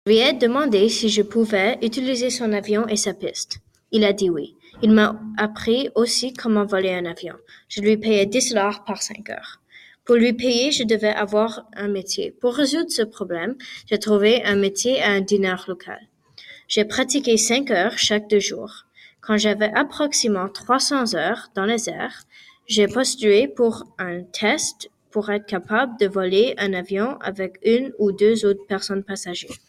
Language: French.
Je lui ai demandé si je pouvais utiliser son avion et sa piste. Il a dit oui. Il m'a appris aussi comment voler un avion. Je lui payais $10 par 5 heures. Pour lui payer, je devais avoir un métier. Pour résoudre ce problème, j'ai trouvé un métier à un diner local. J'ai pratiqué 5 heures chaque 2 jours. Quand j'avais approximativement 300 heures dans les airs, j'ai postulé pour un test pour être capable de voler un avion avec une ou deux autres personnes passagers.